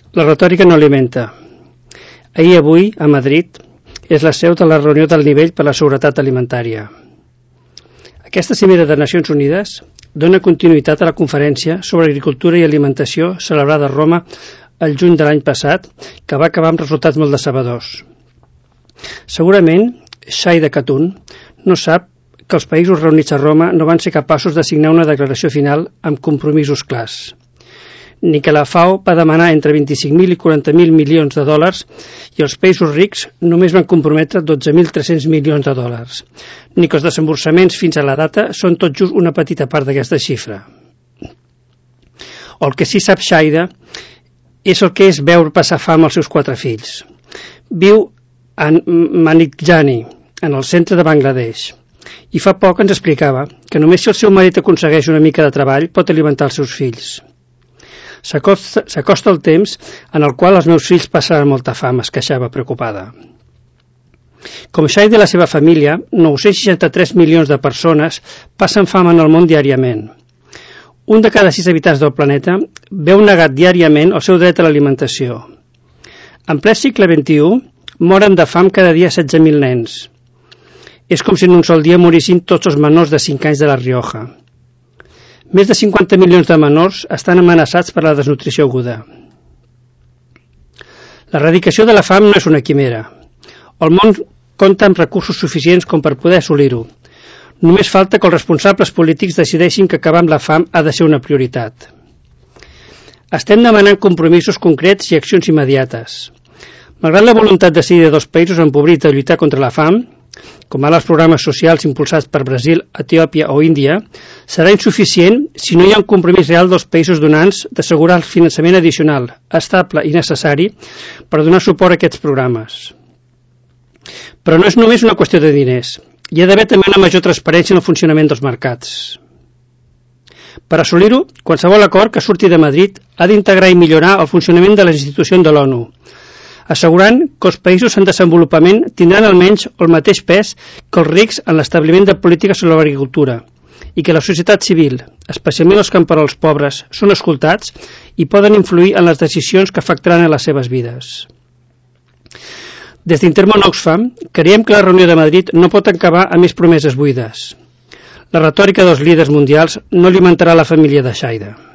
La retòrica no alimenta. Ahir i avui, a Madrid, és la seu de la reunió del nivell per la seguretat alimentària. Aquesta cimera de Nacions Unides dona continuïtat a la conferència sobre agricultura i alimentació celebrada a Roma el juny de l'any passat, que va acabar amb resultats molt decebedors. Segurament, Shaida Khatun no sap que els països reunits a Roma no van ser capaços de signar una declaració final amb compromisos clars, ni que la FAO va demanar entre 25.000 i 40.000 milions de dòlars i els països rics només van comprometre 12.300 milions de dòlars, ni que els desemborsaments fins a la data són tot just una petita part d'aquesta xifra. El que sí sap Shaida és el que és veure passar fam als seus 4 fills. Viu a Manikjani, en el centre de Bangladesh, i fa poc ens explicava que només si el seu marit aconsegueix una mica de treball pot alimentar els seus fills. S'acosta el temps en el qual els meus fills passaran molta fam, es queixava preocupada. Com Shaida i la seva família, 963 milions de persones passen fam en el món diàriament. Un de cada 6 habitants del planeta veu negat diàriament el seu dret a l'alimentació. En ple segle XXI, moren de fam cada dia 16.000 nens. És com si en un sol dia morissin tots els menors de 5 anys de la Rioja. Més de 50 milions de menors estan amenaçats per la desnutrició aguda. L'erradicació de la fam no és una quimera. El món compta amb recursos suficients com per poder assolir-ho. Només falta que els responsables polítics decideixin que acabar amb la fam ha de ser una prioritat. Estem demanant compromisos concrets i accions immediates. Malgrat la voluntat decidida dels països empobrits de lluitar contra la fam, com ara els programes socials impulsats per Brasil, Etiòpia o Índia, serà insuficient si no hi ha un compromís real dels països donants d'assegurar el finançament addicional, estable i necessari per donar suport a aquests programes. Però no és només una qüestió de diners. Hi ha d'haver també una major transparència en el funcionament dels mercats. Per assolir-ho, qualsevol acord que surti de Madrid ha d'integrar i millorar el funcionament de les institucions de l'ONU, assegurant que els països en desenvolupament tindran almenys el mateix pes que els rics en l'establiment de polítiques sobre l'agricultura i que la societat civil, especialment els camperols pobres, són escoltats i poden influir en les decisions que afectaran a les seves vides. Des d'Intermón Oxfam, creiem que la reunió de Madrid no pot acabar amb més promeses buides. La retòrica dels líders mundials no alimentarà la família de Shaida.